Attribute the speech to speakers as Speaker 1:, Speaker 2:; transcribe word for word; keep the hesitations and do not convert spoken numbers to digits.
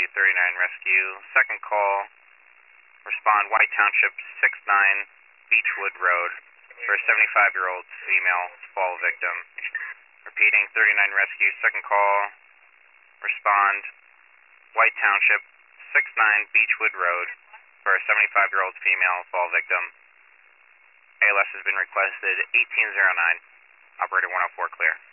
Speaker 1: Rescue, thirty-nine Rescue. Second call, respond White Township, six nine Beechwood Road for a seventy-five-year-old female fall victim. Repeating, thirty-nine Rescue, second call, respond White Township, six nine Beechwood Road for a seventy-five-year-old female fall victim. A L S has been requested, eighteen oh nine. Operator one oh four clear.